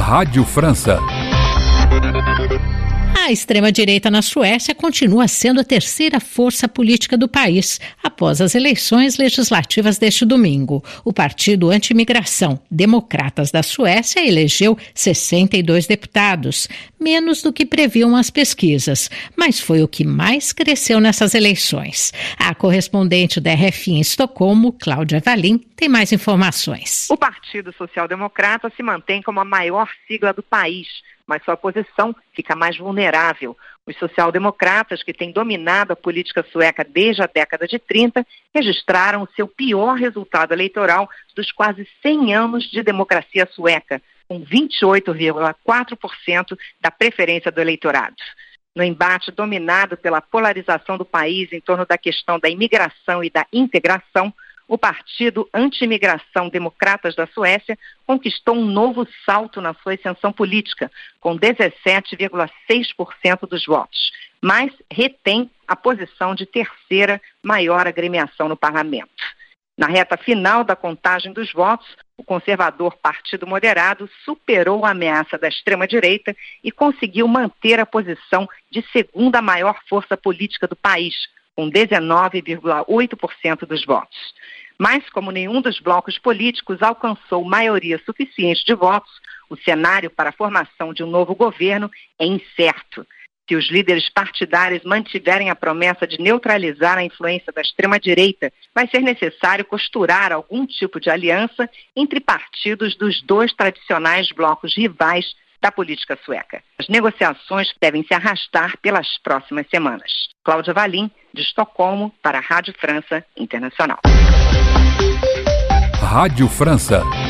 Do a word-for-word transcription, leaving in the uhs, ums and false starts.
Rádio França. A extrema-direita na Suécia continua sendo a terceira força política do país, após as eleições legislativas deste domingo. O partido anti-imigração Democratas da Suécia elegeu sessenta e dois deputados, menos do que previam as pesquisas, mas foi o que mais cresceu nessas eleições. A correspondente da R F I em Estocolmo, Cláudia Valim, tem mais informações. O Partido Social Democrata se mantém como a maior sigla do país, mas sua posição fica mais vulnerável. Os social-democratas, que têm dominado a política sueca desde a década de trinta, registraram o seu pior resultado eleitoral dos quase cem anos de democracia sueca, com vinte e oito vírgula quatro por cento da preferência do eleitorado. No embate dominado pela polarização do país em torno da questão da imigração e da integração, o partido anti-imigração Democratas da Suécia conquistou um novo salto na sua ascensão política, com dezessete vírgula seis por cento dos votos, mas retém a posição de terceira maior agremiação no parlamento. Na reta final da contagem dos votos, o conservador Partido Moderado superou a ameaça da extrema-direita e conseguiu manter a posição de segunda maior força política do país, com dezenove vírgula oito por cento dos votos. Mas, como nenhum dos blocos políticos alcançou maioria suficiente de votos, o cenário para a formação de um novo governo é incerto. Se os líderes partidários mantiverem a promessa de neutralizar a influência da extrema-direita, vai ser necessário costurar algum tipo de aliança entre partidos dos dois tradicionais blocos rivais da política sueca. As negociações devem se arrastar pelas próximas semanas. Cláudia Valim, de Estocolmo, para a Rádio França Internacional. Rádio França.